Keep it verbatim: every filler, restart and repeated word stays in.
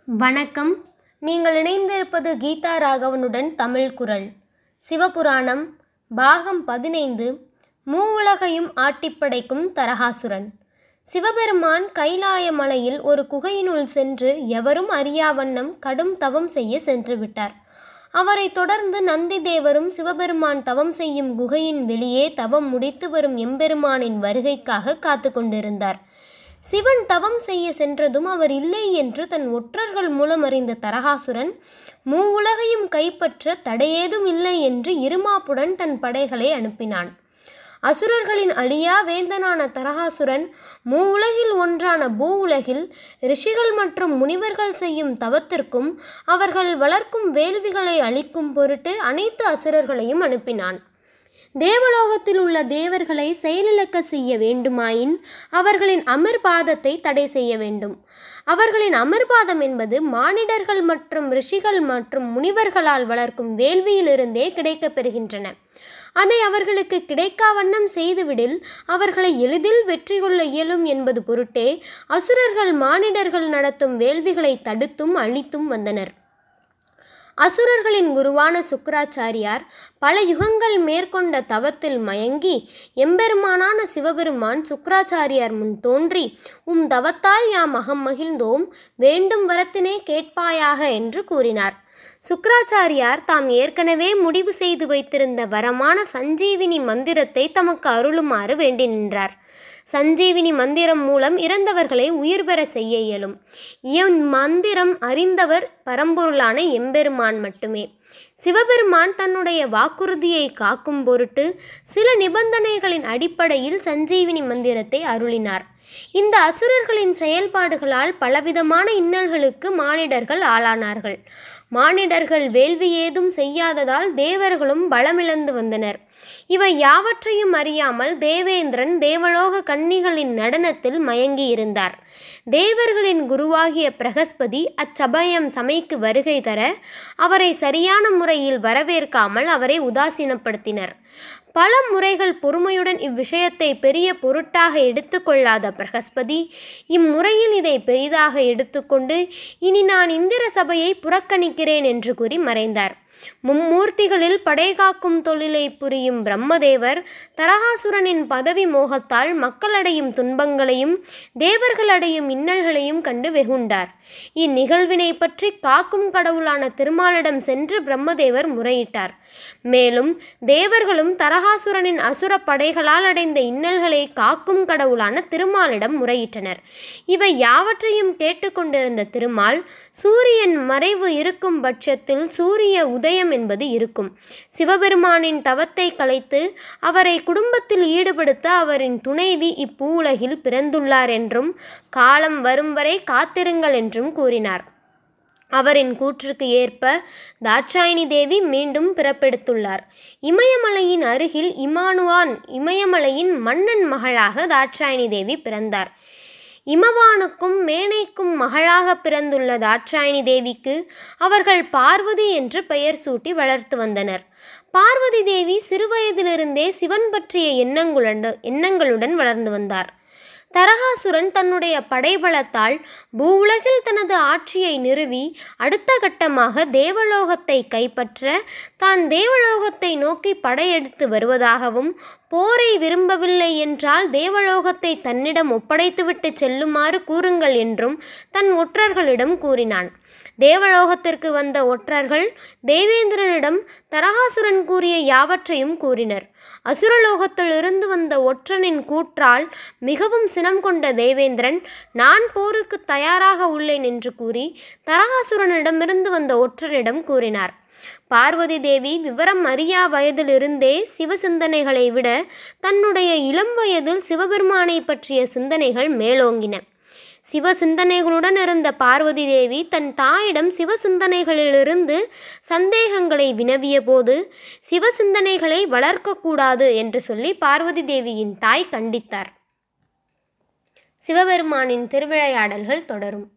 வணக்கம். நீங்கள் இணைந்திருப்பது கீதா ராகவனுடன் தமிழ் குரல். சிவபுராணம் பாகம் பதினைந்து. மூவுலகையும் ஆட்டிப்படைக்கும் தரகாசுரன். சிவபெருமான் கைலாய மலையில் ஒரு குகையினுள் சென்று எவரும் அறியாவண்ணம் கடும் தவம் செய்ய சென்று விட்டார். அவரை தொடர்ந்து நந்தி தேவரும் சிவபெருமான் தவம் செய்யும் குகையின் வெளியே தவம் முடித்து வரும் எம்பெருமானின் வருகைக்காக காத்து கொண்டிருந்தார். சிவன் தவம் செய்ய சென்றதும் அவர் இல்லை என்று தன் ஒற்றர்கள் மூலம் அறிந்த தரகாசுரன் மூவுலகையும் கைப்பற்ற தடையேதும் இல்லை என்று இருமாப்புடன் தன் படைகளை அனுப்பினான். அசுரர்களின் அழியா வேந்தனான தரகாசுரன் மூவுலகில் ஒன்றான பூவுலகில் ரிஷிகள் மற்றும் முனிவர்கள் செய்யும் தவத்திற்கும் அவர்கள் வளர்க்கும் வேள்விகளை அளிக்கும் பொருட்டு அனைத்து அசுரர்களையும் அனுப்பினான். தேவலோகத்தில் உள்ள தேவர்களை செயலிழக்க செய்ய வேண்டுமாயின் அவர்களின் அமிர்பாதத்தை தடை செய்ய வேண்டும். அவர்களின் அமிர்பாதம் என்பது மானிடர்கள் மற்றும் ரிஷிகள் மற்றும் முனிவர்களால் வளர்க்கும் வேள்வியிலிருந்தே கிடைக்கப் பெறுகின்றன. அதை அவர்களுக்கு கிடைக்கா வண்ணம் செய்துவிடில் அவர்களை எளிதில் வெற்றி கொள்ள இயலும் என்பது பொருட்டே அசுரர்கள் மானிடர்கள் நடத்தும் வேள்விகளை தடுத்தும் அழித்தும் வந்தனர். அசுரர்களின் குருவான சுக்கிராச்சாரியார் பல யுகங்கள் மேற்கொண்ட தவத்தில் மயங்கி எம்பெருமானான சிவபெருமான் சுக்கிராச்சாரியார் முன் தோன்றி, உம் தவத்தால் யாம் அகம் மகிழ்ந்தோம், வேண்டும் வரத்தினே கேட்பாயாக என்று கூறினார். சுக்கிராச்சாரியார் தாம் ஏற்கனவே முடிவு செய்து வைத்திருந்த வரமான சஞ்சீவினி மந்திரத்தை தமக்கு அருளுமாறு வேண்டி நின்றார். சஞ்சீவினி மந்திரம் மூலம் இறந்தவர்களை உயிர் பெற செய்ய இயலும். இம்மந்திரம் அறிந்தவர் பரம்பொருளான எம்பெருமான் மட்டுமே. சிவபெருமான் தன்னுடைய வாக்குறுதியை காக்கும் பொருட்டு சில நிபந்தனைகளின் அடிப்படையில் சஞ்சீவினி மந்திரத்தை அருளினார். இந்த அசுரர்களின் செயல்பாடுகளால் பலவிதமான இன்னல்களுக்கு மானிடர்கள் ஆளானார்கள். மானிடர்கள் வேள்வி ஏதும் செய்யாததால் தேவர்களும் பலமிழந்து வந்தனர். இவை யாவற்றையும் அறியாமல் தேவேந்திரன் தேவலோக கன்னிகளின் நடனத்தில் மயங்கி இருந்தார். தேவர்களின் குருவாகிய பிரகஸ்பதி அச்சபயம் சமைக்கு வருகை தர அவரை சரியான முறையில் வரவேற்காமல் அவரை உதாசீனப்படுத்தினர். பல முறைகள் பொறுமையுடன் இவ்விஷயத்தை பெரிய பொருட்டாக எடுத்துக்கொள்ளாத பிரகஸ்பதி இம்முறையில் இதை பெரிதாக எடுத்துக்கொண்டு, இனி நான் இந்திர சபையை புறக்கணிக்கிறேன் என்று கூறி மறைந்தார். மும்மூர்த்திகளில் படைகாக்கும் தொழிலை புரியும் பிரம்மதேவர் தரகாசுரனின் பதவி மோகத்தால் மக்களடையும் துன்பங்களையும் தேவர்களடையும் இன்னல்களையும் கண்டு வெகுண்டார். இந்நிகழ்வினை பற்றி காக்கும் கடவுளான திருமாலிடம் சென்று பிரம்மதேவர் முறையிட்டார். மேலும் தேவர்களும் தரகாசுரனின் அசுர படைகளால் அடைந்த இன்னல்களை காக்கும் கடவுளான திருமாலிடம் முறையிட்டனர். இவை யாவற்றையும் கேட்டுக்கொண்டிருந்த திருமால், சூரியன் மறைவு இருக்கும் பட்சத்தில் சூரிய உதயம் என்பது இருக்கும். சிவபெருமானின் தவத்தை கலைத்து அவரை குடும்பத்தில் ஈடுபடுத்த அவரின் துணைவி இப்பூவுலகில் பிறந்துள்ளார் என்றும் காலம் வரும் வரை காத்திருங்கள் என்றும் கூறினார். அவரின் கூற்றுக்கு ஏற்ப தாட்சாயினி தேவி மீண்டும் பிறப்பெடுத்துள்ளார். இமயமலையின் அருகில் இமானுவான் இமயமலையின் மன்னன் மகளாக தாட்சாயினி தேவி பிறந்தார். இமவானுக்கும் மேனைக்கும் மகளாக பிறந்துள்ள தாட்சாயினி தேவிக்கு அவர்கள் பார்வதி என்று பெயர் சூட்டி வளர்த்து வந்தனர். பார்வதி தேவி சிறுவயதிலிருந்தே சிவன் பற்றிய எண்ணங்களுடன் எண்ணங்களுடன் வளர்ந்து வந்தார். தரகாசுரன் தன்னுடைய படைபலத்தால் பூவுலகில் தனது ஆட்சியை நிறுவி அடுத்த கட்டமாக தேவலோகத்தை கைப்பற்ற தான் தேவலோகத்தை நோக்கி படையெடுத்து வருவதாகவும், போரை விரும்பவில்லை என்றால் தேவலோகத்தை தன்னிடம் ஒப்படைத்துவிட்டு செல்லுமாறு கூறுங்கள் என்றும் தன் ஒற்றர்களிடம் கூறினான். தேவலோகத்திற்கு வந்த ஒற்றர்கள் தேவேந்திரனிடம் தரகாசுரன் கூறிய யாவற்றையும் கூறினர். அசுரலோகத்திலிருந்து வந்த ஒற்றனின் கூற்றால் மிகவும் சினம் கொண்ட தேவேந்திரன், நான் போருக்கு தயாராக உள்ளேன் என்று கூறி தரகாசுரனிடமிருந்து வந்த ஒற்றனிடம் கூறினார். பார்வதி தேவி விவரம் அறியா வயதிலிருந்தே சிவ சிந்தனைகளை விட தன்னுடைய இளம் வயதில் சிவபெருமானை பற்றிய சிந்தனைகள் மேலோங்கின. சிவ சிந்தனைகளுடன் இருந்த பார்வதி தேவி தன் தாயிடம் சிவ சிந்தனைகளிலிருந்து சந்தேகங்களை வினவிய போது சிவ சிந்தனைகளை வளர்க்கக்கூடாது என்று சொல்லி பார்வதி தேவியின் தாய் கண்டித்தார். சிவபெருமானின் திருவிளையாடல்கள் தொடரும்.